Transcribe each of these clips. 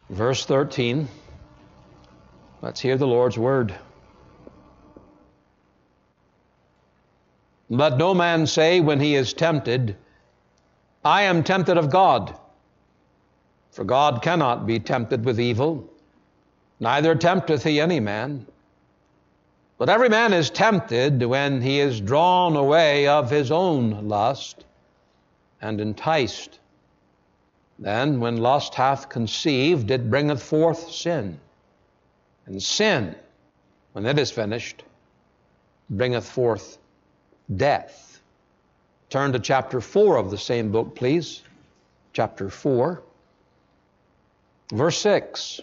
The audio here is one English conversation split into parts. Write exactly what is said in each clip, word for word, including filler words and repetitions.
Verse thirteen. Let's hear the Lord's word. Let no man say when he is tempted, I am tempted of God. For God cannot be tempted with evil, neither tempteth he any man. But every man is tempted when he is drawn away of his own lust and enticed. Then when lust hath conceived, it bringeth forth sin. And sin, when it is finished, bringeth forth death. Turn to chapter four of the same book, please. Chapter four. Verse six.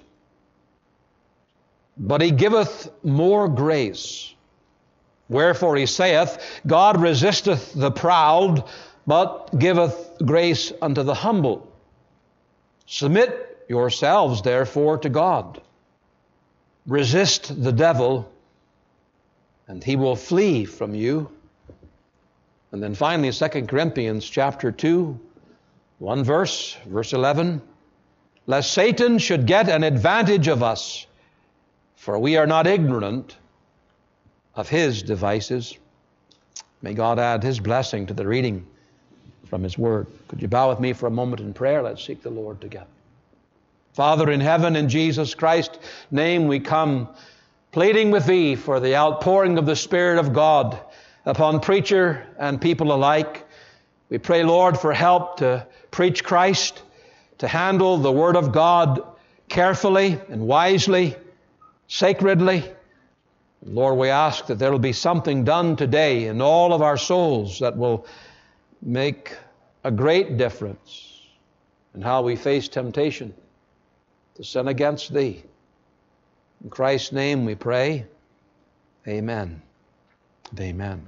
But he giveth more grace. Wherefore he saith, God resisteth the proud, but giveth grace unto the humble. Submit yourselves, therefore, to God. Resist the devil, and he will flee from you. And then finally, Second Corinthians chapter two, one verse, verse eleven. Lest Satan should get an advantage of us, for we are not ignorant of his devices. May God add his blessing to the reading from his word. Could you bow with me for a moment in prayer? Let's seek the Lord together. Father in heaven, in Jesus Christ's name we come pleading with thee for the outpouring of the Spirit of God upon preacher and people alike. We pray, Lord, for help to preach Christ, to handle the Word of God carefully and wisely, sacredly. Lord, we ask that there will be something done today in all of our souls that will make a great difference in how we face temptation to sin against thee. In Christ's name we pray. Amen. Amen.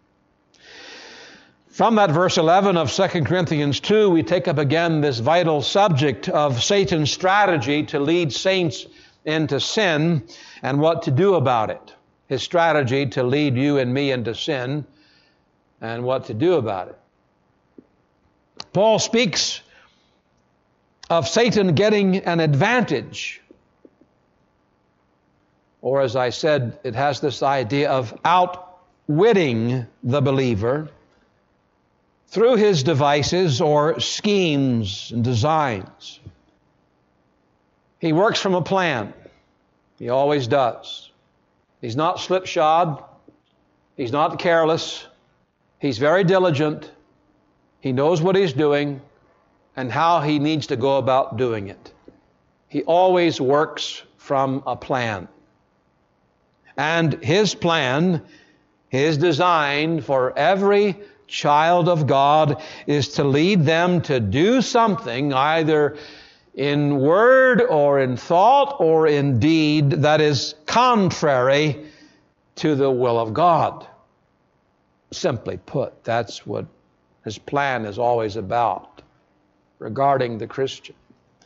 From that verse eleven of Second Corinthians two, we take up again this vital subject of Satan's strategy to lead saints into sin and what to do about it. His strategy to lead you and me into sin and what to do about it. Paul speaks of Satan getting an advantage. Or as I said, it has this idea of outwitting the believer through his devices or schemes and designs. He works from a plan. He always does. He's not slipshod. He's not careless. He's very diligent. He knows what he's doing and how he needs to go about doing it. He always works from a plan. And his plan, his design for every child of God is to lead them to do something either in word or in thought or in deed that is contrary to the will of God. Simply put, that's what his plan is always about regarding the Christian.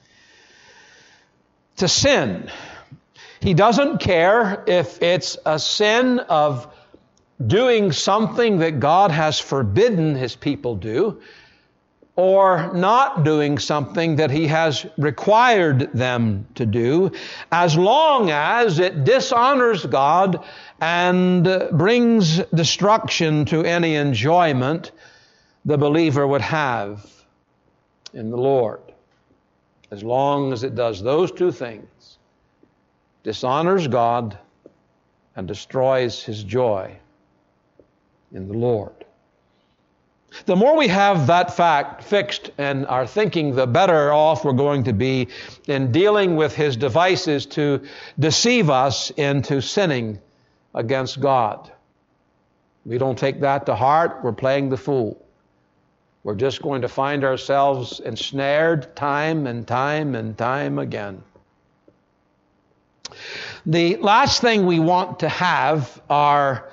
To sin. He doesn't care if it's a sin of doing something that God has forbidden his people do, or not doing something that he has required them to do, as long as it dishonors God and brings destruction to any enjoyment the believer would have in the Lord. As long as it does those two things, dishonors God and destroys his joy in the Lord. The more we have that fact fixed in our thinking, the better off we're going to be in dealing with his devices to deceive us into sinning against God. We don't take that to heart, we're playing the fool. We're just going to find ourselves ensnared time and time and time again. The last thing we want to have are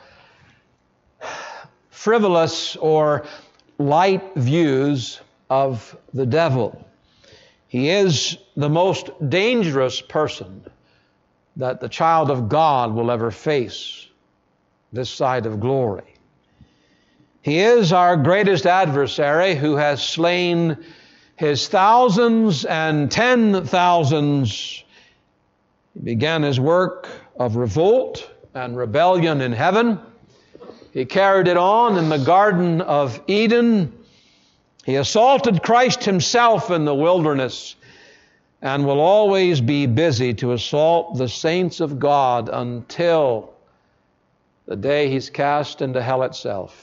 frivolous or light views of the devil. He is the most dangerous person that the child of God will ever face this side of glory. He is our greatest adversary who has slain his thousands and ten thousands, he began his work of revolt and rebellion in heaven. He carried it on in the Garden of Eden. He assaulted Christ himself in the wilderness and will always be busy to assault the saints of God until the day he's cast into hell itself.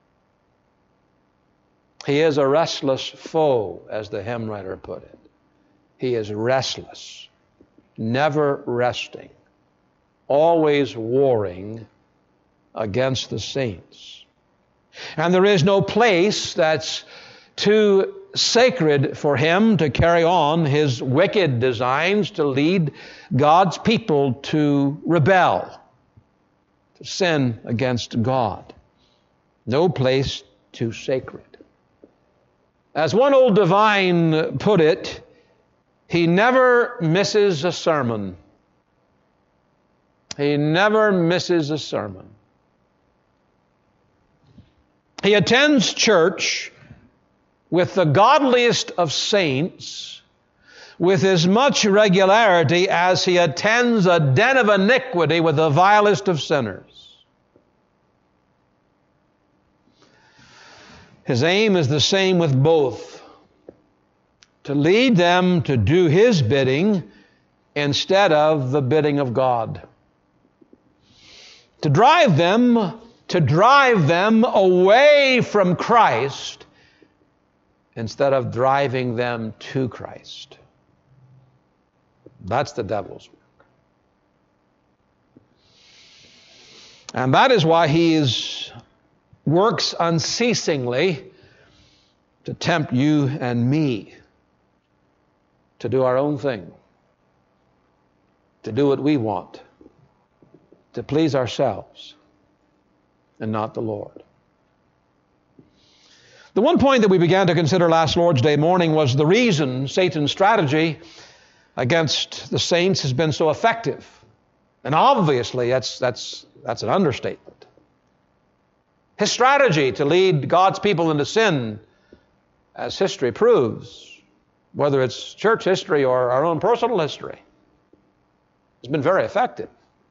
He is a restless foe, as the hymn writer put it. He is restless, never resting, always warring against the saints. And there is no place that's too sacred for him to carry on his wicked designs to lead God's people to rebel, to sin against God. No place too sacred. As one old divine put it, he never misses a sermon. He never misses a sermon. He attends church with the godliest of saints with as much regularity as he attends a den of iniquity with the vilest of sinners. His aim is the same with both, to lead them to do his bidding instead of the bidding of God. To drive them, to drive them away from Christ instead of driving them to Christ. That's the devil's work. And that is why he is works unceasingly to tempt you and me to do our own thing, to do what we want, to please ourselves and not the Lord. The one point that we began to consider last Lord's Day morning was the reason Satan's strategy against the saints has been so effective. And obviously, that's, that's, that's an understatement. His strategy to lead God's people into sin, as history proves, whether it's church history or our own personal history, has been very effective.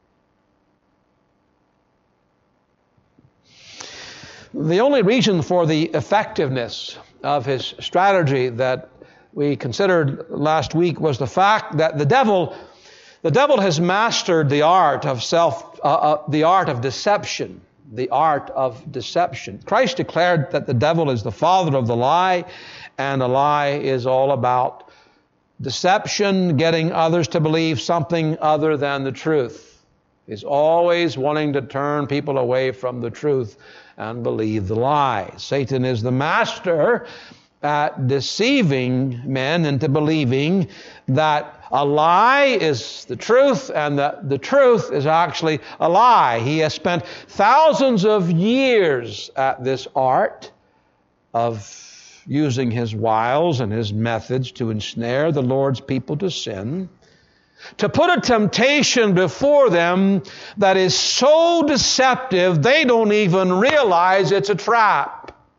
The only reason for the effectiveness of his strategy that we considered last week was the fact that the devil, the devil has mastered the art of self, uh, uh, the art of deception. The art of deception. Christ declared that the devil is the father of the lie, and a lie is all about deception, getting others to believe something other than the truth. He's always wanting to turn people away from the truth and believe the lie. Satan is the master at deceiving men into believing that a lie is the truth and that the truth is actually a lie. He has spent thousands of years at this art of using his wiles and his methods to ensnare the Lord's people to sin, to put a temptation before them that is so deceptive they don't even realize it's a trap.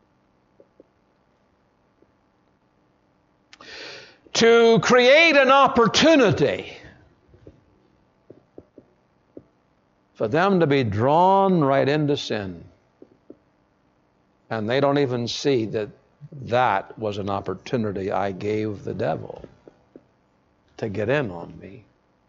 To create an opportunity for them to be drawn right into sin. And they don't even see that that was an opportunity I gave the devil to get in on me.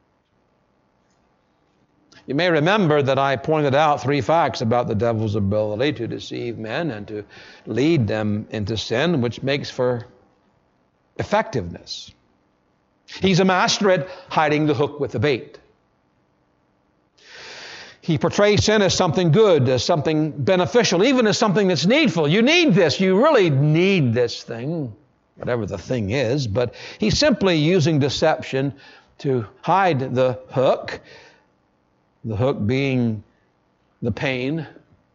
You may remember that I pointed out three facts about the devil's ability to deceive men and to lead them into sin, which makes for effectiveness. He's a master at hiding the hook with the bait. He portrays sin as something good, as something beneficial, even as something that's needful. You need this. You really need this thing, whatever the thing is. But he's simply using deception to hide the hook, the hook being the pain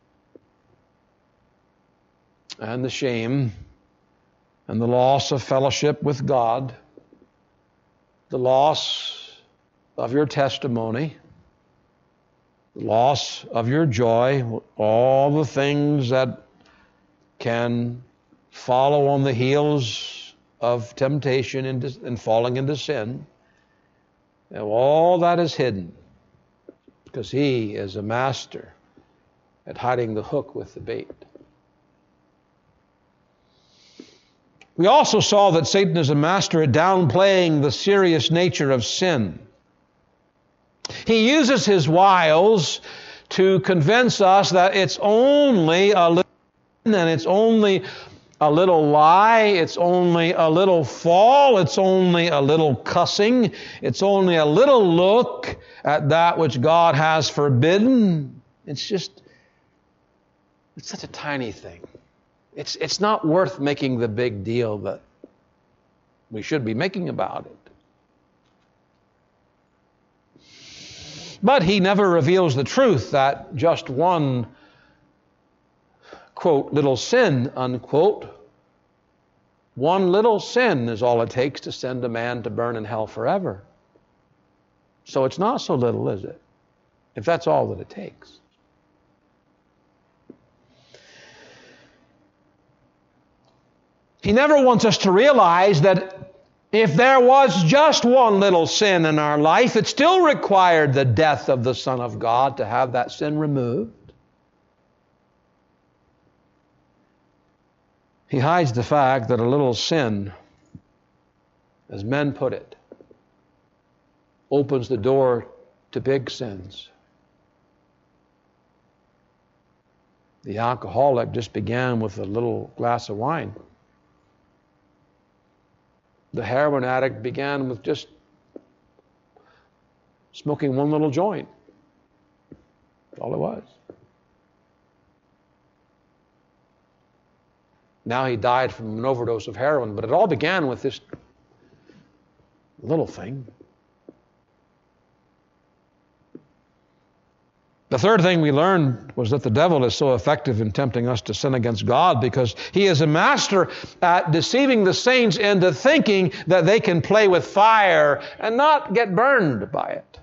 and the shame and the loss of fellowship with God, the loss of your testimony, the loss of your joy, all the things that can follow on the heels of temptation and, and falling into sin. And all that is hidden because he is a master at hiding the hook with the bait. We also saw that Satan is a master at downplaying the serious nature of sin. He uses his wiles to convince us that it's only a little sin and it's only a little lie, it's only a little fall, it's only a little cussing, it's only a little look at that which God has forbidden. It's just, it's such a tiny thing. It's, it's not worth making the big deal that we should be making about it. But he never reveals the truth that just one, quote, little sin, unquote, one little sin is all it takes to send a man to burn in hell forever. So it's not so little, is it? If that's all that it takes. He never wants us to realize that if there was just one little sin in our life, it still required the death of the Son of God to have that sin removed. He hides the fact that a little sin, as men put it, opens the door to big sins. The alcoholic just began with a little glass of wine. The heroin addict began with just smoking one little joint. That's all it was. Now he died from an overdose of heroin, but it all began with this little thing. The third thing we learned was that the devil is so effective in tempting us to sin against God because he is a master at deceiving the saints into thinking that they can play with fire and not get burned by it.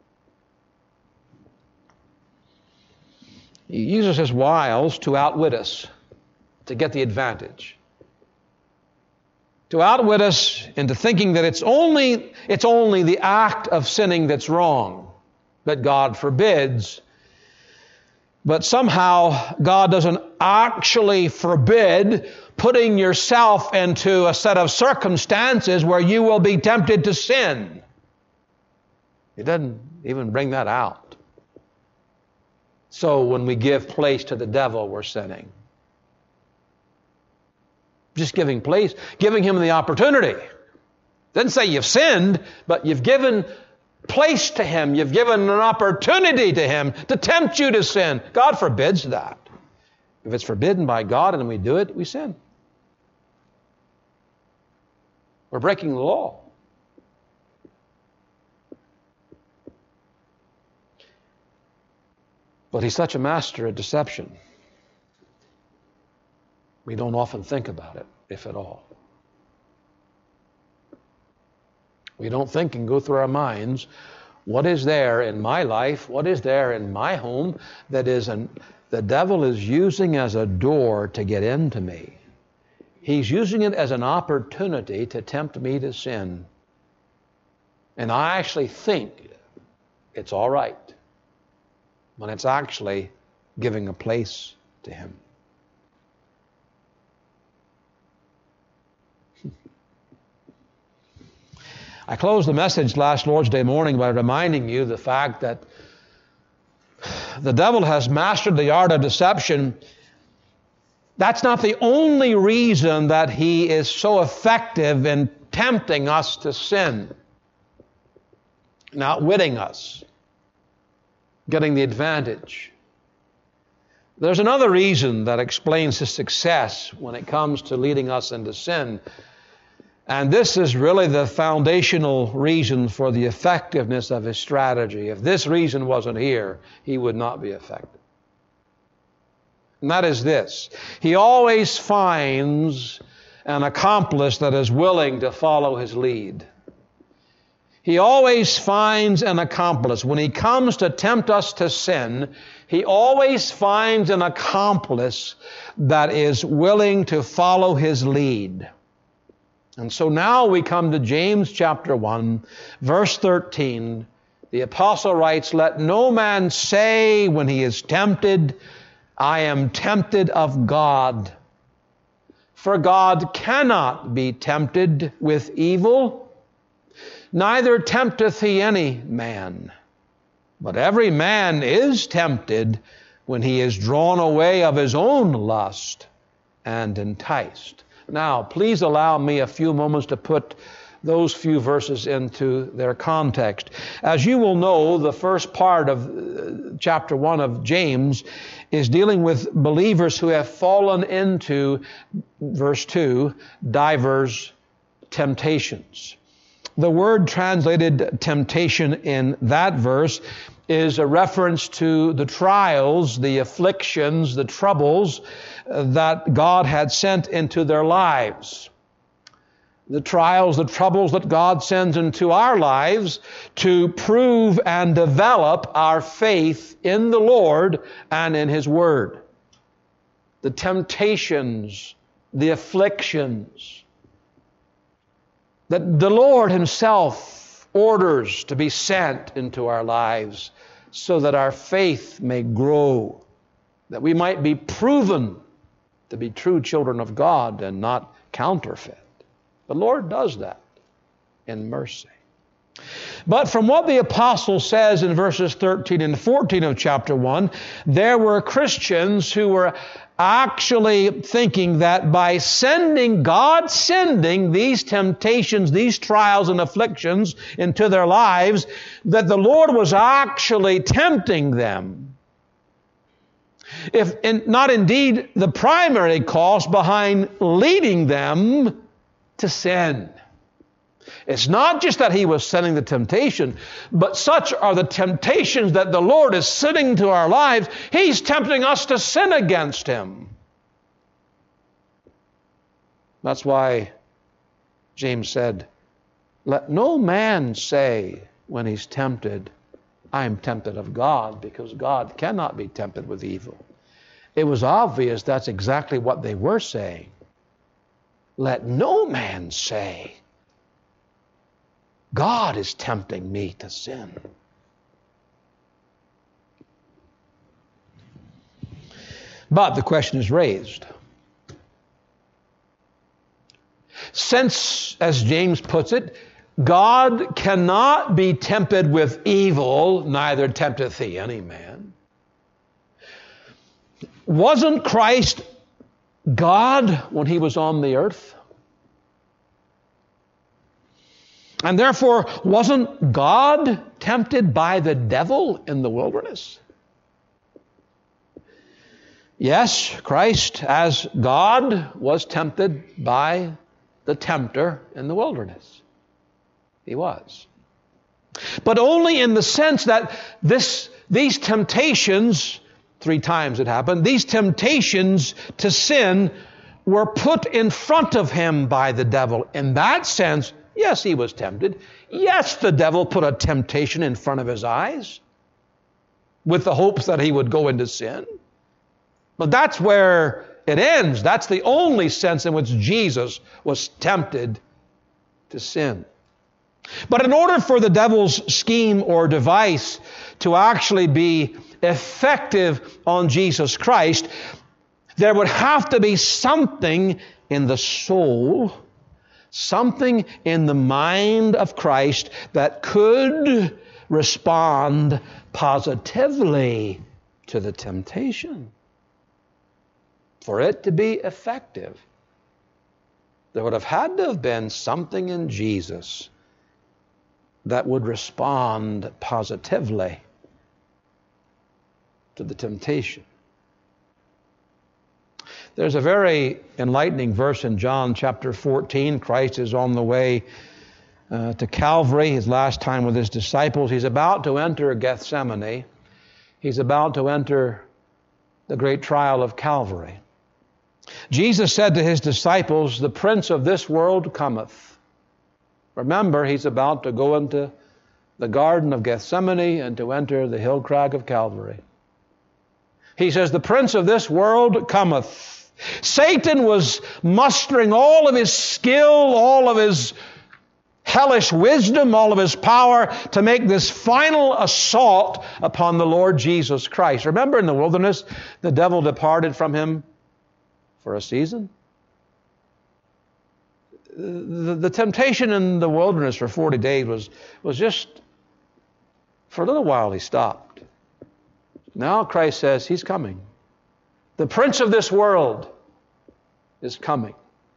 He uses his wiles to outwit us, to get the advantage. To outwit us into thinking that it's only, it's only the act of sinning that's wrong, that God forbids. But somehow God doesn't actually forbid putting yourself into a set of circumstances where you will be tempted to sin. He doesn't even bring that out. So when we give place to the devil, we're sinning. Just giving place, giving him the opportunity. Doesn't say you've sinned, but you've given place to him. You've given an opportunity to him to tempt you to sin. God forbids that. If it's forbidden by God and we do it, we sin. We're breaking the law. But he's such a master at deception. We don't often think about it, if at all. We don't think and go through our minds, what is there in my life, what is there in my home that is an, the devil is using as a door to get into me. He's using it as an opportunity to tempt me to sin. And I actually think it's all right when it's actually giving a place to him. I closed the message last Lord's Day morning by reminding you the fact that the devil has mastered the art of deception. That's not the only reason that he is so effective in tempting us to sin, and outwitting us, getting the advantage. There's another reason that explains his success when it comes to leading us into sin. And this is really the foundational reason for the effectiveness of his strategy. If this reason wasn't here, he would not be effective. And that is this. He always finds an accomplice that is willing to follow his lead. He always finds an accomplice. When he comes to tempt us to sin, he always finds an accomplice that is willing to follow his lead. And so now we come to James chapter one, verse thirteen. The apostle writes, "Let no man say when he is tempted, I am tempted of God. For God cannot be tempted with evil, neither tempteth he any man. But every man is tempted when he is drawn away of his own lust and enticed." Now, please allow me a few moments to put those few verses into their context. As you will know, the first part of uh, chapter one of James is dealing with believers who have fallen into, verse two, divers temptations. The word translated temptation in that verse is a reference to the trials, the afflictions, the troubles uh, that God had sent into their lives. The trials, the troubles that God sends into our lives to prove and develop our faith in the Lord and in His Word. The temptations, the afflictions that the Lord Himself orders to be sent into our lives so that our faith may grow, that we might be proven to be true children of God and not counterfeit. The Lord does that in mercy. But from what the apostle says in verses thirteen and fourteen of chapter one, there were Christians who were actually thinking that by sending, God sending these temptations, these trials and afflictions into their lives, that the Lord was actually tempting them. If in, not indeed the primary cause behind leading them to sin. It's not just that He was sending the temptation, but such are the temptations that the Lord is sending to our lives. He's tempting us to sin against Him. That's why James said, "Let no man say when he's tempted, I am tempted of God," because God cannot be tempted with evil. It was obvious that's exactly what they were saying. Let no man say, God is tempting me to sin. But the question is raised. Since, as James puts it, God cannot be tempted with evil, neither tempteth he any man. Wasn't Christ God when He was on the earth? And therefore, wasn't God tempted by the devil in the wilderness? Yes, Christ as God was tempted by the tempter in the wilderness. He was. But only in the sense that this, these temptations, three times it happened, these temptations to sin were put in front of Him by the devil. In that sense, yes, He was tempted. Yes, the devil put a temptation in front of His eyes with the hopes that he would go into sin. But that's where it ends. That's the only sense in which Jesus was tempted to sin. But in order for the devil's scheme or device to actually be effective on Jesus Christ, there would have to be something in the soul, something in the mind of Christ that could respond positively to the temptation. For it to be effective, there would have had to have been something in Jesus that would respond positively to the temptation. There's a very enlightening verse in John chapter fourteen. Christ is on the way uh, to Calvary, his last time with His disciples. He's about to enter Gethsemane. He's about to enter the great trial of Calvary. Jesus said to His disciples, "The prince of this world cometh." Remember, He's about to go into the Garden of Gethsemane and to enter the hill crag of Calvary. He says, "The prince of this world cometh. Satan was mustering all of his skill, all of his hellish wisdom, all of his power to make this final assault upon the Lord Jesus Christ. Remember in the wilderness, the devil departed from him for a season? The, the temptation in the wilderness for forty days was, was just, for a little while he stopped. Now Christ says he's coming. The prince of this world is coming.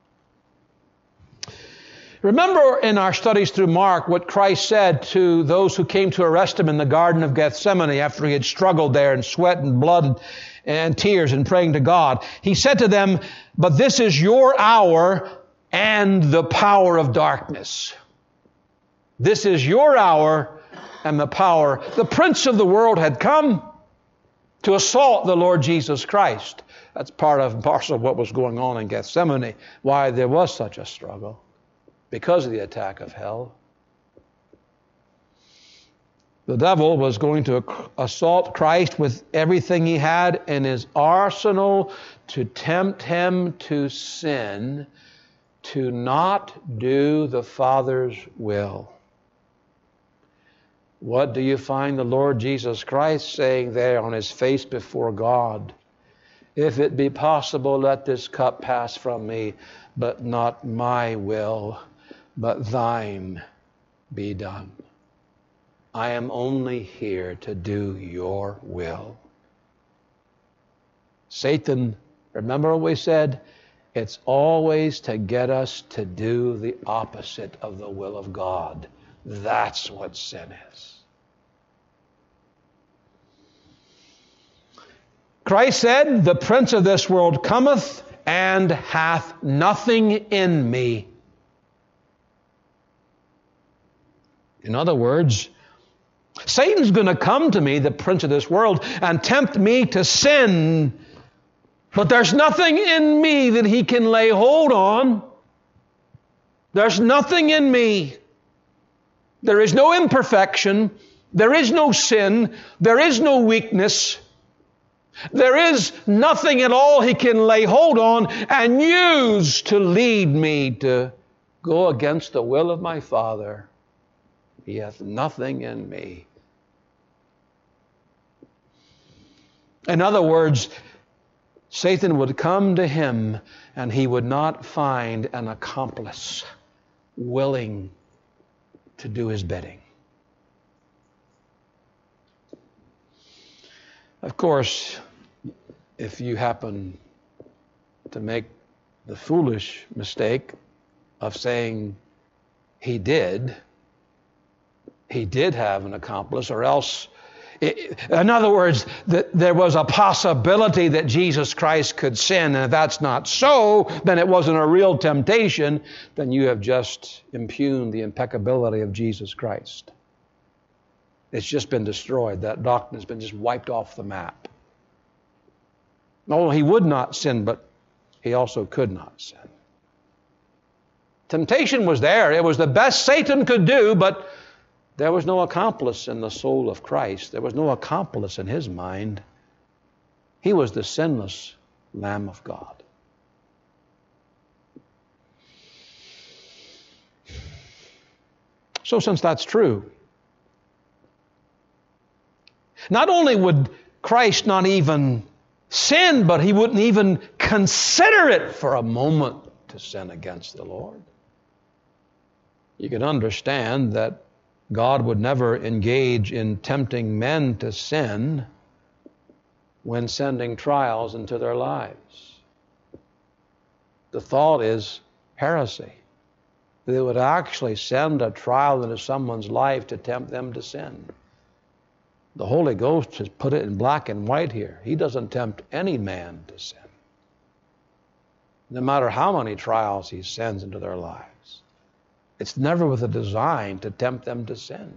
Remember in our studies through Mark what Christ said to those who came to arrest him in the Garden of Gethsemane after he had struggled there in sweat and blood and tears and praying to God. He said to them, "But this is your hour and the power of darkness." This is your hour and the power. The prince of the world had come to assault the Lord Jesus Christ. That's part of parcel of what was going on in Gethsemane, why there was such a struggle, because of the attack of hell. The devil was going to assault Christ with everything he had in his arsenal to tempt him to sin, to not do the Father's will. What do you find the Lord Jesus Christ saying there on his face before God? "If it be possible, let this cup pass from me, but not my will, but thine be done." I am only here to do your will. Satan, remember what we said? It's always to get us to do the opposite of the will of God. That's what sin is. Christ said, "The prince of this world cometh and hath nothing in me." In other words, Satan's going to come to me, the prince of this world, and tempt me to sin. But there's nothing in me that he can lay hold on. There's nothing in me. There is no imperfection. There is no sin. There is no weakness. There is nothing at all he can lay hold on and use to lead me to go against the will of my Father. He hath nothing in me. In other words, Satan would come to him and he would not find an accomplice willing to do his bidding. Of course, if you happen to make the foolish mistake of saying he did, he did have an accomplice, or else, it, in other words, that there was a possibility that Jesus Christ could sin, and if that's not so, then it wasn't a real temptation, then you have just impugned the impeccability of Jesus Christ. It's just been destroyed. That doctrine has been just wiped off the map. No, he would not sin, but he also could not sin. Temptation was there. It was the best Satan could do, but there was no accomplice in the soul of Christ. There was no accomplice in his mind. He was the sinless Lamb of God. So since that's true, not only would Christ not even sin, but he wouldn't even consider it for a moment to sin against the Lord. You can understand that God would never engage in tempting men to sin when sending trials into their lives. The thought is heresy. They would actually send a trial into someone's life to tempt them to sin. The Holy Ghost has put it in black and white here. He doesn't tempt any man to sin, no matter how many trials he sends into their lives. It's never with a design to tempt them to sin.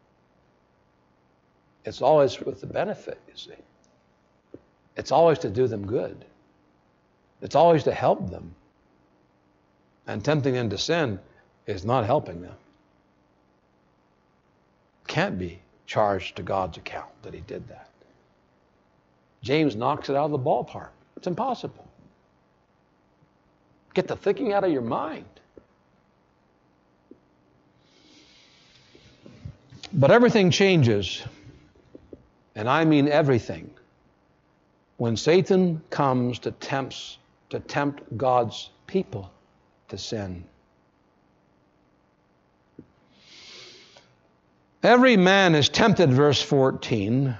It's always with the benefit, you see. It's always to do them good. It's always to help them. And tempting them to sin is not helping them. Can't be charged to God's account that he did that. James knocks it out of the ballpark. It's impossible. Get the thinking out of your mind. But everything changes, and I mean everything, when Satan comes to tempt, to tempt God's people to sin. Every man is tempted, verse fourteen.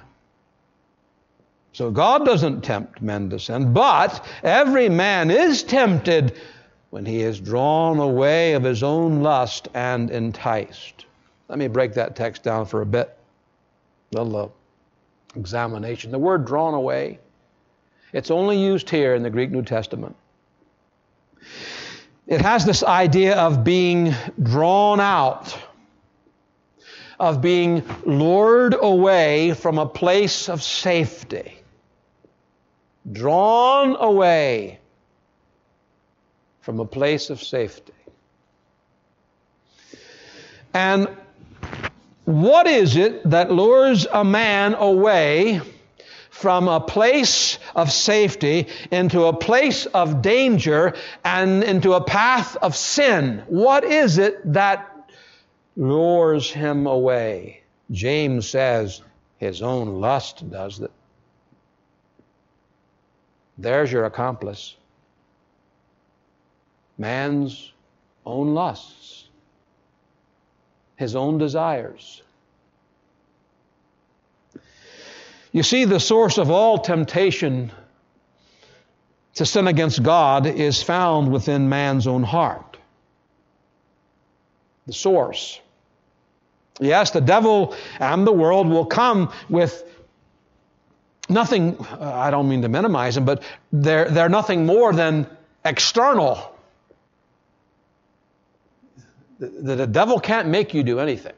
So God doesn't tempt men to sin, but every man is tempted when he is drawn away of his own lust and enticed. Let me break that text down for a bit. A little uh, examination. The word drawn away, it's only used here in the Greek New Testament. It has this idea of being drawn out, of being lured away from a place of safety. Drawn away from a place of safety. And what is it that lures a man away from a place of safety into a place of danger and into a path of sin? What is it that lures him away? James says his own lust does it. There's your accomplice. Man's own lusts, his own desires. You see, the source of all temptation to sin against God is found within man's own heart. The source. Yes, the devil and the world will come with nothing, I don't mean to minimize them, but they're, they're nothing more than external. The, the devil can't make you do anything.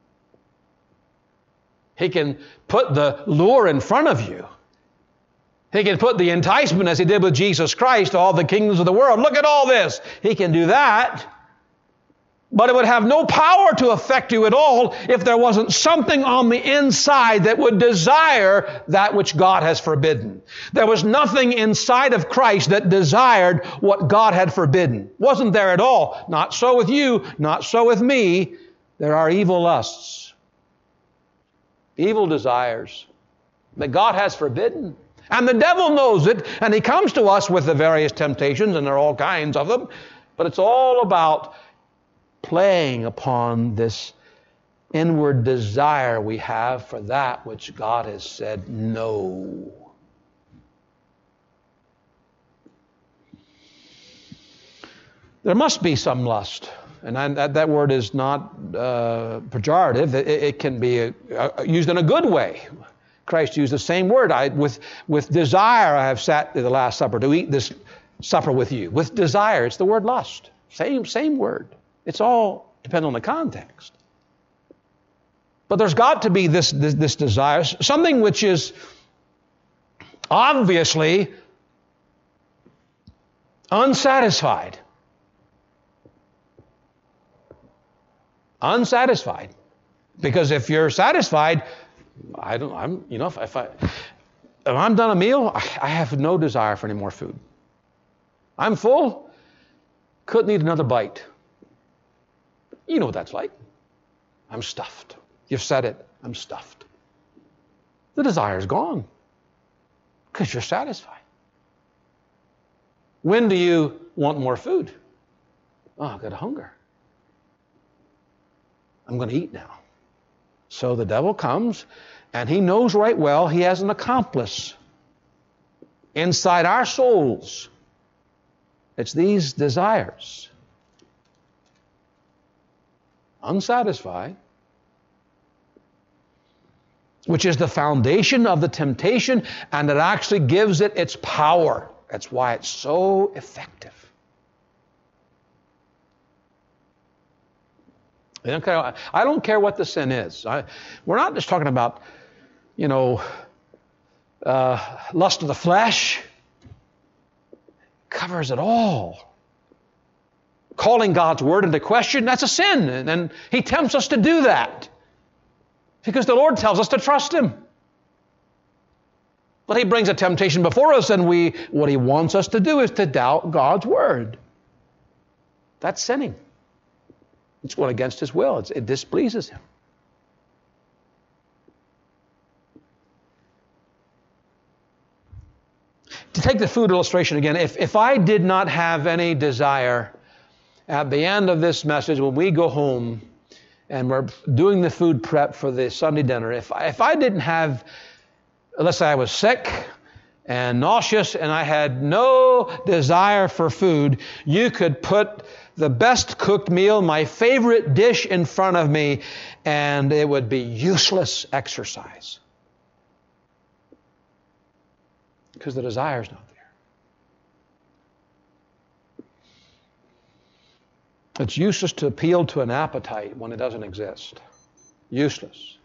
He can put the lure in front of you. He can put the enticement, as he did with Jesus Christ, to all the kingdoms of the world. Look at all this. He can do that. But it would have no power to affect you at all if there wasn't something on the inside that would desire that which God has forbidden. There was nothing inside of Christ that desired what God had forbidden. Wasn't there at all. Not so with you, not so with me. There are evil lusts, evil desires that God has forbidden. And the devil knows it, and he comes to us with the various temptations, and there are all kinds of them. But it's all about playing upon this inward desire we have for that which God has said no. There must be some lust. And I, that, that word is not uh, pejorative. It, it can be a, a, used in a good way. Christ used the same word. I, with, with desire I have sat at the Last Supper to eat this supper with you. With desire, it's the word lust. Same, same word. It's all dependent on the context. But there's got to be this, this, this desire, something which is obviously unsatisfied. Unsatisfied. Because if you're satisfied, I don't, I'm, you know, if, if I, if I'm done a meal, I, I have no desire for any more food. I'm full, couldn't eat another bite. You know what that's like. I'm stuffed. You've said it. I'm stuffed. The desire's gone because you're satisfied. When do you want more food? Oh, I've got a hunger. I'm going to eat now. So the devil comes, and he knows right well he has an accomplice inside our souls. It's these desires. Unsatisfied, which is the foundation of the temptation, and it actually gives it its power. That's why it's so effective. I don't care, I don't care what the sin is. I, we're not just talking about, you know, uh, lust of the flesh. It covers it all. Calling God's word into question, that's a sin. And, and he tempts us to do that because the Lord tells us to trust him. But he brings a temptation before us, and we, what he wants us to do is to doubt God's word. That's sinning. It's going against His will. It's, it displeases Him. To take the food illustration again, if, if I did not have any desire at the end of this message, when we go home and we're doing the food prep for the Sunday dinner, if I, if I didn't have, let's say I was sick and nauseous and I had no desire for food, you could put the best cooked meal, my favorite dish in front of me, and it would be useless exercise. Because the desire's not there. It's useless to appeal to an appetite when it doesn't exist. Useless.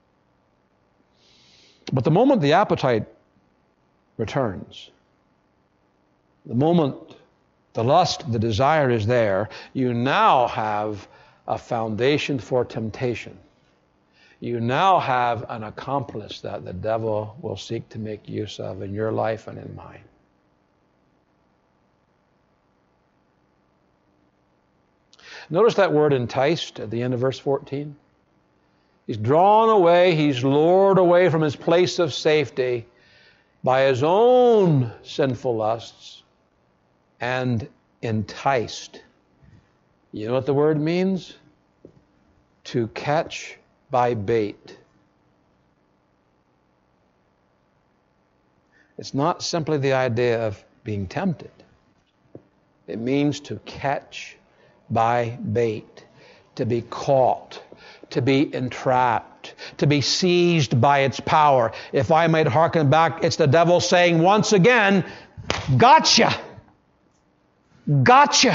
But the moment the appetite returns, the moment the lust, the desire is there, you now have a foundation for temptation. You now have an accomplice that the devil will seek to make use of in your life and in mine. Notice that word enticed at the end of verse fourteen. He's drawn away, he's lured away from his place of safety by his own sinful lusts and enticed. You know what the word means? To catch by bait. It's not simply the idea of being tempted. It means to catch by bait, to be caught, to be entrapped, to be seized by its power. If I might hearken back, it's the devil saying once again, gotcha! Gotcha!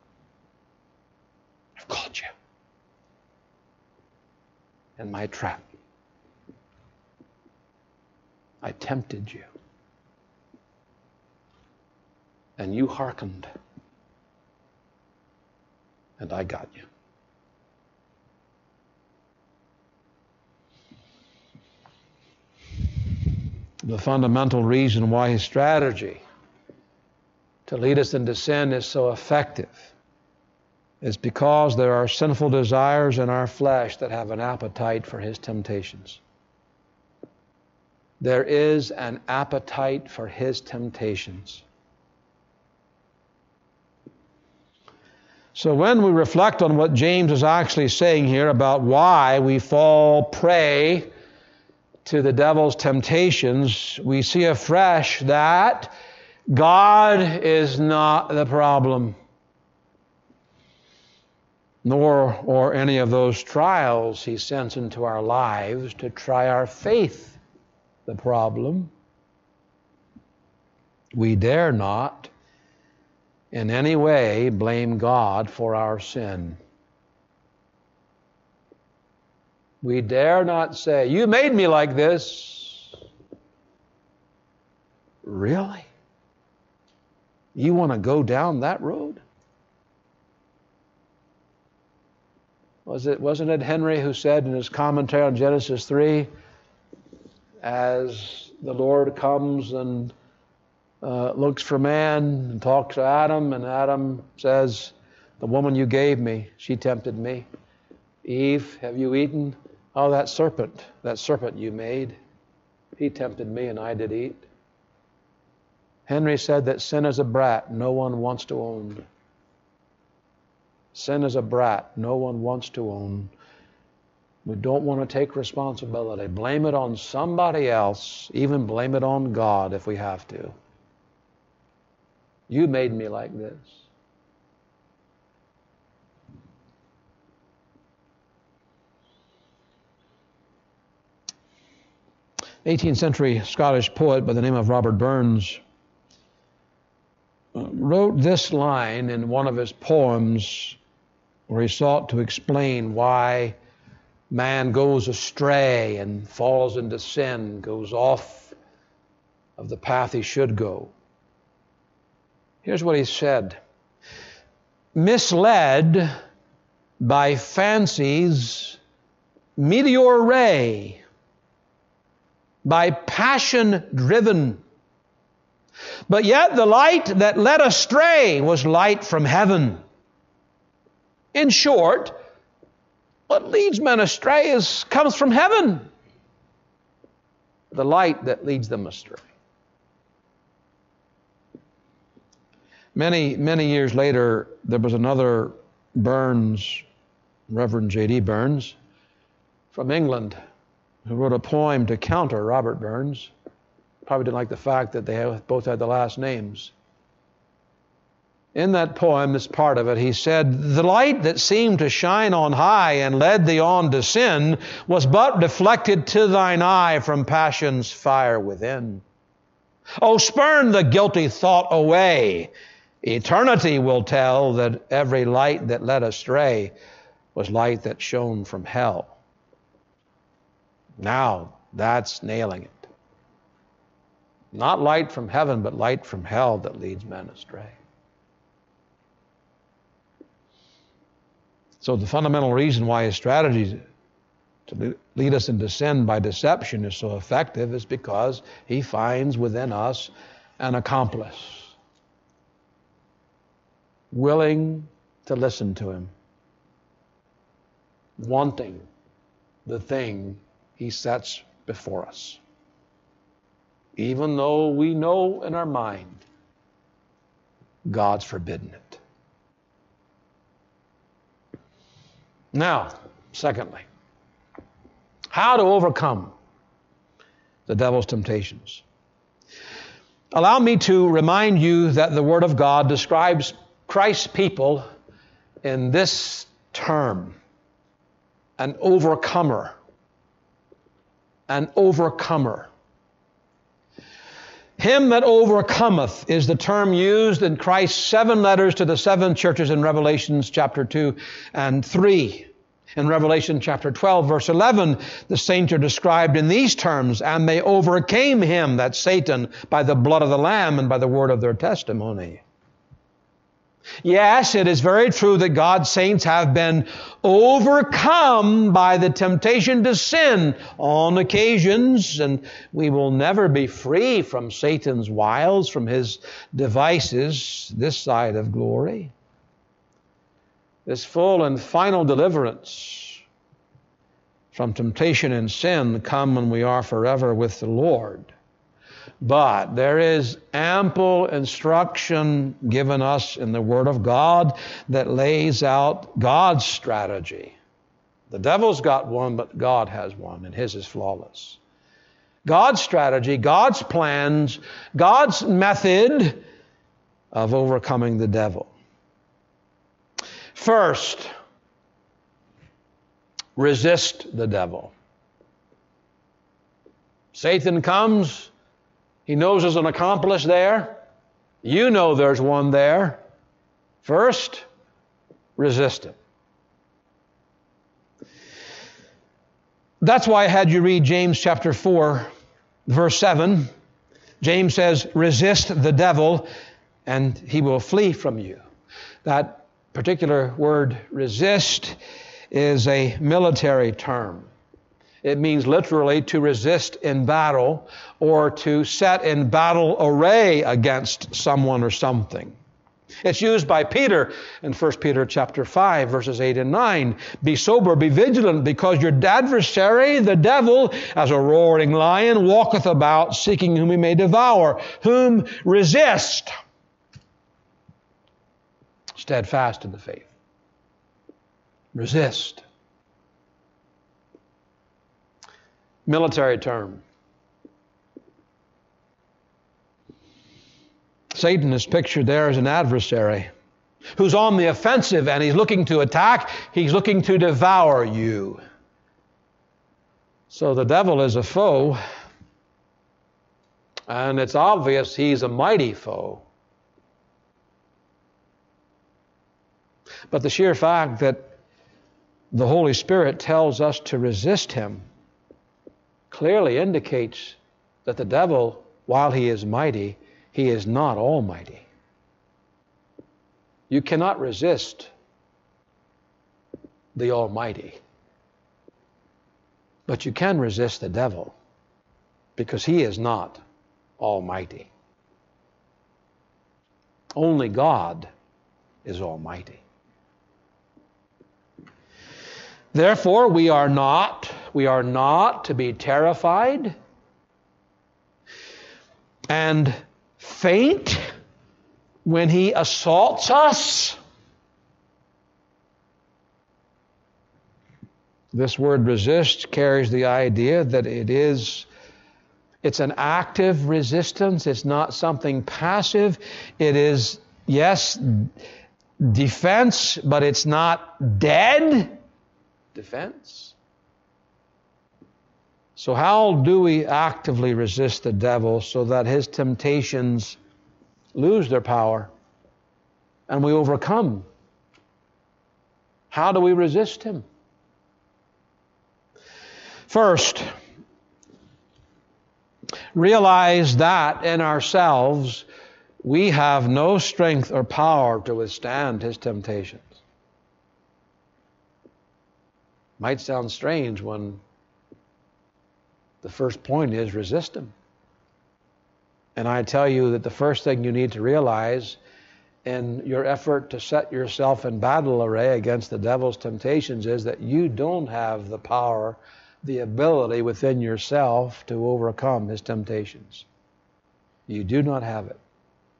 I've caught you in my trap. I tempted you. And you hearkened. And I got you. The fundamental reason why his strategy to lead us into sin is so effective is because there are sinful desires in our flesh that have an appetite for his temptations. There is an appetite for his temptations. So when we reflect on what James is actually saying here about why we fall prey to the devil's temptations, we see afresh that God is not the problem, nor or any of those trials he sends into our lives to try our faith the problem. We dare not in any way blame God for our sin. We dare not say, you made me like this. Really? You want to go down that road? Was it, wasn't it Henry who said in his commentary on Genesis three, as the Lord comes and uh, looks for man and talks to Adam, and Adam says, the woman you gave me, she tempted me. Eve, have you eaten? Oh, that serpent, that serpent you made, he tempted me and I did eat. Henry said that sin is a brat no one wants to own. Sin is a brat no one wants to own. We don't want to take responsibility. Blame it on somebody else, even blame it on God if we have to. You made me like this. eighteenth century Scottish poet by the name of Robert Burns wrote this line in one of his poems where he sought to explain why man goes astray and falls into sin, goes off of the path he should go. Here's what he said. Misled by fancy's meteor ray, by passion driven, but yet the light that led astray was light from heaven. In short, what leads men astray is, comes from heaven. The light that leads them astray. Many, many years later, there was another Burns, Reverend J D Burns, from England, who wrote a poem to counter Robert Burns. Probably didn't like the fact that they both had the last names. In that poem, this part of it, he said, "The light that seemed to shine on high and led thee on to sin was but reflected to thine eye from passion's fire within. Oh, spurn the guilty thought away. Eternity will tell that every light that led astray was light that shone from hell." Now, that's nailing it. Not light from heaven, but light from hell that leads men astray. So the fundamental reason why his strategy to lead us into sin by deception is so effective is because he finds within us an accomplice, willing to listen to him, wanting the thing he sets before us, even though we know in our mind God's forbidden it. Now, secondly, how to overcome the devil's temptations. Allow me to remind you that the Word of God describes Christ's people in this term: an overcomer. An overcomer. Him that overcometh is the term used in Christ's seven letters to the seven churches in Revelation chapter two and three. In Revelation chapter twelve, verse eleven, the saints are described in these terms: "And they overcame him," that's Satan, "by the blood of the Lamb and by the word of their testimony." Yes, it is very true that God's saints have been overcome by the temptation to sin on occasions, and we will never be free from Satan's wiles, from his devices this side of glory. This full and final deliverance from temptation and sin come when we are forever with the Lord. But there is ample instruction given us in the Word of God that lays out God's strategy. The devil's got one, but God has one, and his is flawless. God's strategy, God's plans, God's method of overcoming the devil. First, resist the devil. Satan comes. He knows there's an accomplice there. You know there's one there. First, resist him. That's why I had you read James chapter four, verse seven. James says, "Resist the devil, and he will flee from you." That particular word, resist, is a military term. It means literally to resist in battle, or to set in battle array against someone or something. It's used by Peter in First Peter chapter five, verses eight and nine. "Be sober, be vigilant, because your adversary, the devil, as a roaring lion, walketh about, seeking whom he may devour. Whom resist, steadfast in the faith." Resist. Military term. Satan is pictured there as an adversary who's on the offensive, and he's looking to attack. He's looking to devour you. So the devil is a foe, and it's obvious he's a mighty foe. But the sheer fact that the Holy Spirit tells us to resist him clearly indicates that the devil, while he is mighty, he is not almighty. You cannot resist the Almighty, but you can resist the devil because he is not almighty. Only God is almighty. Therefore, we are not, we are not to be terrified and faint when he assaults us. This word resist carries the idea that it is, it's an active resistance. It's not something passive. It is, yes, defense, but it's not dead defense. So how do we actively resist the devil so that his temptations lose their power and we overcome? How do we resist him? First, realize that in ourselves we have no strength or power to withstand his temptations. Might sound strange when the first point is resist him. And I tell you that the first thing you need to realize in your effort to set yourself in battle array against the devil's temptations is that you don't have the power, the ability within yourself to overcome his temptations. You do not have it.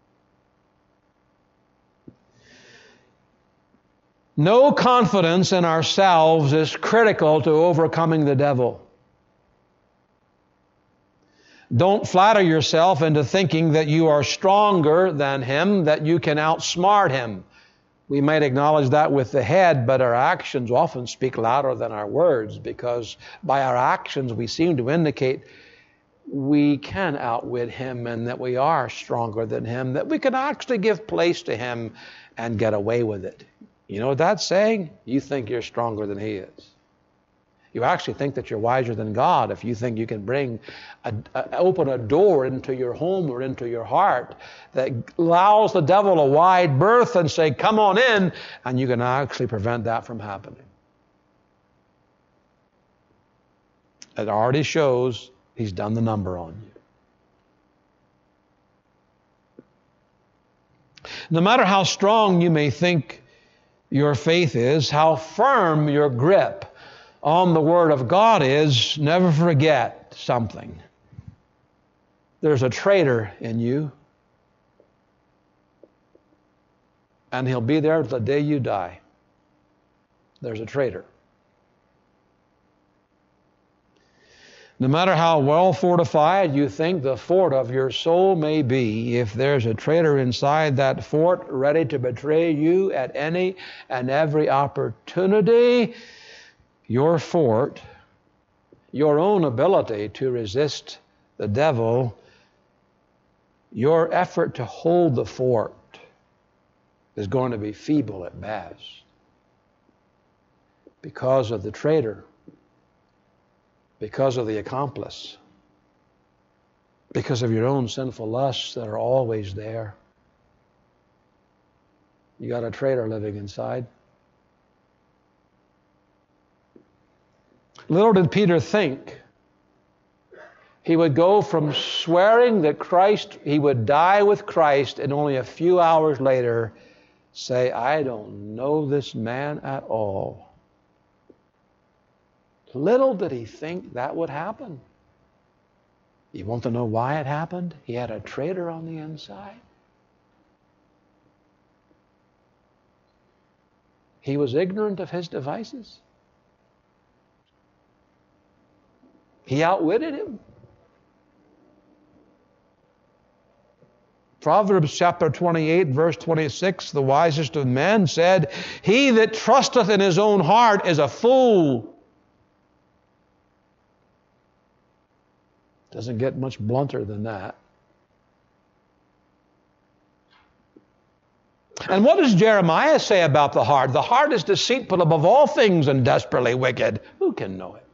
No confidence in ourselves is critical to overcoming the devil. Don't flatter yourself into thinking that you are stronger than him, that you can outsmart him. We might acknowledge that with the head, but our actions often speak louder than our words, because by our actions we seem to indicate we can outwit him and that we are stronger than him, that we can actually give place to him and get away with it. You know what that's saying? You think you're stronger than he is. You actually think that you're wiser than God if you think you can bring, a, a, open a door into your home or into your heart that allows the devil a wide berth and say, come on in, and you can actually prevent that from happening. It already shows he's done the number on you. No matter how strong you may think your faith is, how firm your grip on the Word of God is, never forget something. There's a traitor in you, and he'll be there the day you die. There's a traitor. No matter how well fortified you think the fort of your soul may be, if there's a traitor inside that fort ready to betray you at any and every opportunity, your fort, your own ability to resist the devil, your effort to hold the fort is going to be feeble at best because of the traitor, because of the accomplice, because of your own sinful lusts that are always there. You got a traitor living inside. Little did Peter think he would go from swearing that Christ, he would die with Christ, and only a few hours later say, I don't know this man at all. Little did he think that would happen. You want to know why it happened? He had a traitor on the inside. He was ignorant of his devices. He outwitted him. Proverbs chapter twenty-eight, verse twenty-six, the wisest of men said, he that trusteth in his own heart is a fool. Doesn't get much blunter than that. And what does Jeremiah say about the heart? The heart is deceitful above all things and desperately wicked. Who can know it?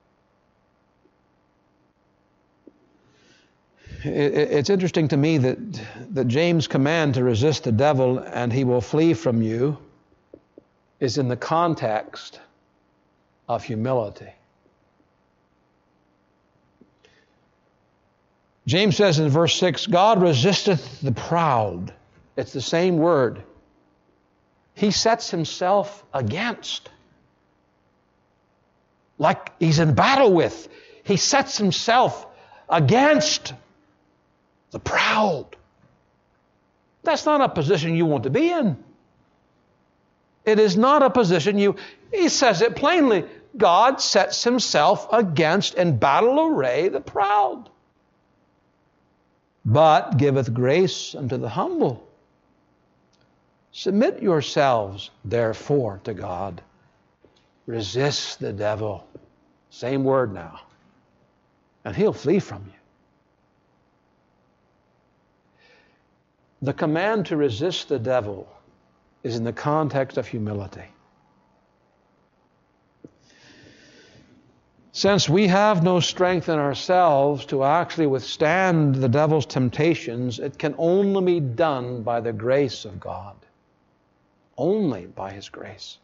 It's interesting to me that, that James' command to resist the devil and he will flee from you is in the context of humility. James says in verse six, God resisteth the proud. It's the same word. He sets himself against. like he's in battle with. He sets himself against the proud. That's not a position you want to be in. It is not a position you... He says it plainly. God sets himself against in battle array the proud, but giveth grace unto the humble. Submit yourselves, therefore, to God. Resist the devil. Same word now. And he'll flee from you. The command to resist the devil is in the context of humility. Since we have no strength in ourselves to actually withstand the devil's temptations, it can only be done by the grace of God. Only by his grace.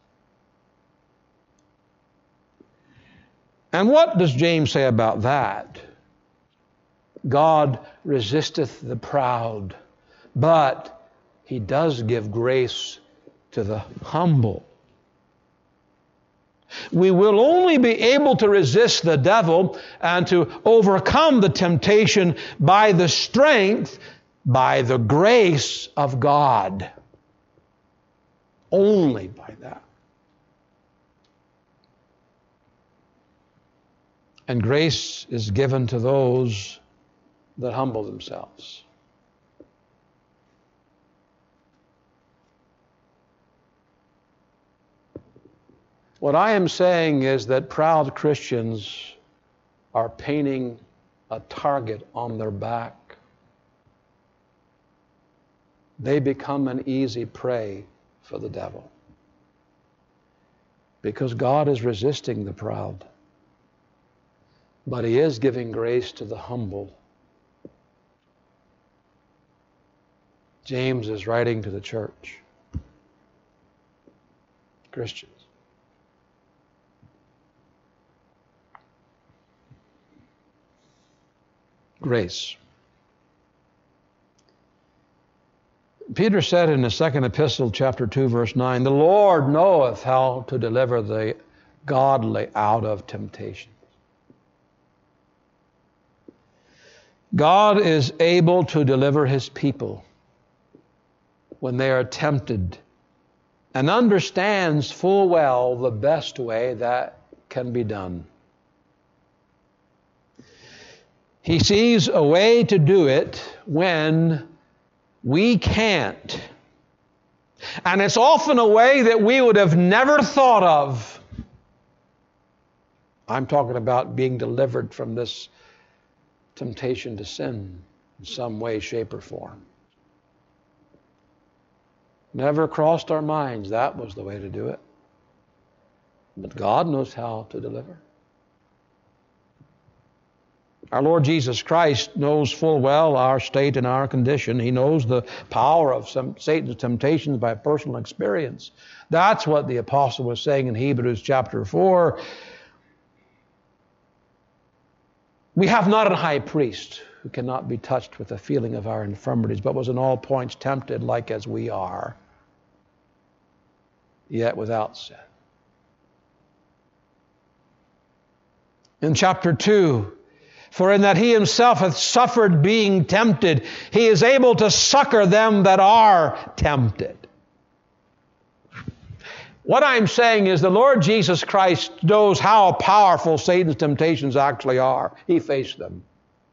And what does James say about that? God resisteth the proud, but he does give grace to the humble. We will only be able to resist the devil and to overcome the temptation by the strength, by the grace of God. Only by that. And grace is given to those that humble themselves. What I am saying is that proud Christians are painting a target on their back. They become an easy prey for the devil. Because God is resisting the proud. But he is giving grace to the humble. James is writing to the church. Christians. Grace. Peter said in his second epistle, chapter two, verse nine, the Lord knoweth how to deliver the godly out of temptation. God is able to deliver his people when they are tempted and understands full well the best way that can be done. He sees a way to do it when we can't. And it's often a way that we would have never thought of. I'm talking about being delivered from this temptation to sin in some way, shape, or form. Never crossed our minds that was the way to do it. But God knows how to deliver. Our Lord Jesus Christ knows full well our state and our condition. He knows the power of some Satan's temptations by personal experience. That's what the apostle was saying in Hebrews chapter four. We have not a high priest who cannot be touched with the feeling of our infirmities, but was in all points tempted like as we are, yet without sin. In chapter two, for in that he himself hath suffered being tempted, he is able to succor them that are tempted. What I'm saying is the Lord Jesus Christ knows how powerful Satan's temptations actually are. He faced them.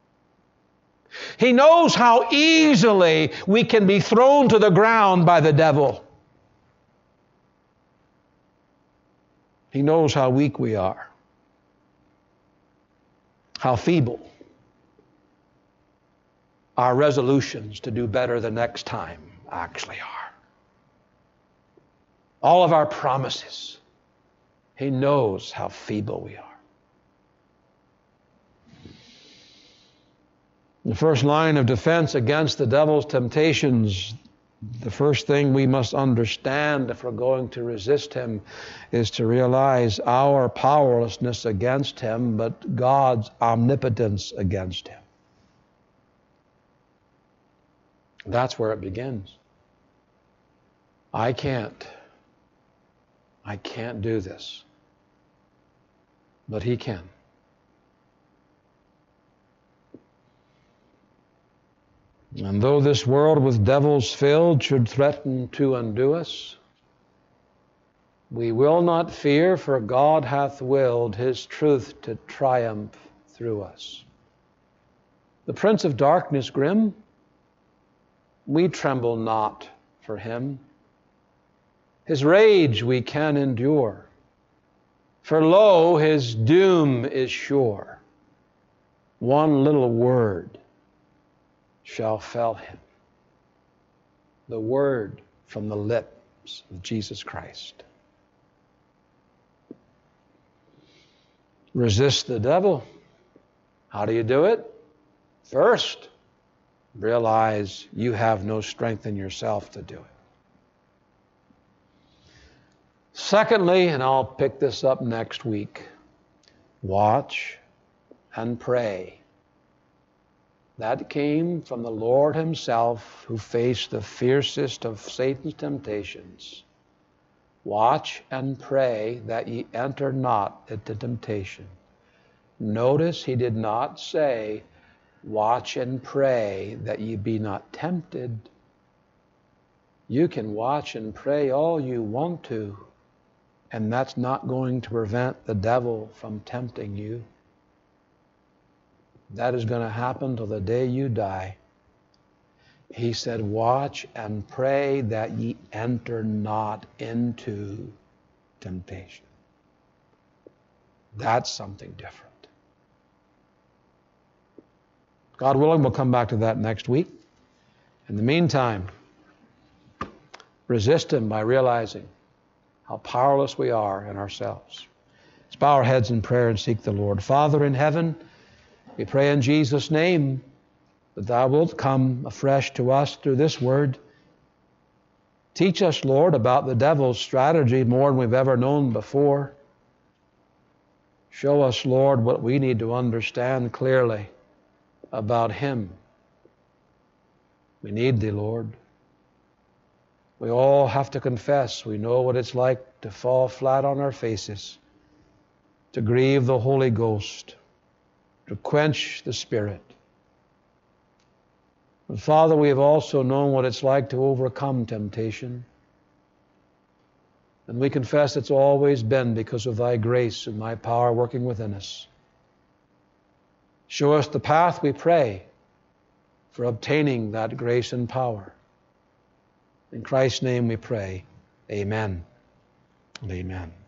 He knows how easily we can be thrown to the ground by the devil. He knows how weak we are. How feeble our resolutions to do better the next time actually are. All of our promises. He knows how feeble we are. The first line of defense against the devil's temptations, the first thing we must understand if we're going to resist him is to realize our powerlessness against him, but God's omnipotence against him. That's where it begins. I can't. I can't do this. but He can. And though this world with devils filled should threaten to undo us, we will not fear, for God hath willed His truth to triumph through us. The prince of darkness grim, we tremble not for him. His rage we can endure, for lo, his doom is sure. One little word shall fell him. The word from the lips of Jesus Christ. Resist the devil. How do you do it? First, realize you have no strength in yourself to do it. Secondly, and I'll pick this up next week, watch and pray. That came from the Lord Himself, who faced the fiercest of Satan's temptations. Watch and pray that ye enter not into temptation. Notice He did not say, watch and pray that ye be not tempted. You can watch and pray all you want to, and that's not going to prevent the devil from tempting you. That is going to happen till the day you die. He said, watch and pray that ye enter not into temptation. That's something different. God willing, we'll come back to that next week. In the meantime, resist him by realizing how powerless we are in ourselves. Let's bow our heads in prayer and seek the Lord. Father in heaven, we pray in Jesus' name that Thou wilt come afresh to us through this word. Teach us, Lord, about the devil's strategy more than we've ever known before. Show us, Lord, what we need to understand clearly about him. We need Thee, Lord. We all have to confess we know what it's like to fall flat on our faces, to grieve the Holy Ghost, to quench the Spirit. But Father, we have also known what it's like to overcome temptation. And we confess it's always been because of Thy grace and Thy power working within us. Show us the path, we pray, for obtaining that grace and power. In Christ's name we pray. Amen and amen.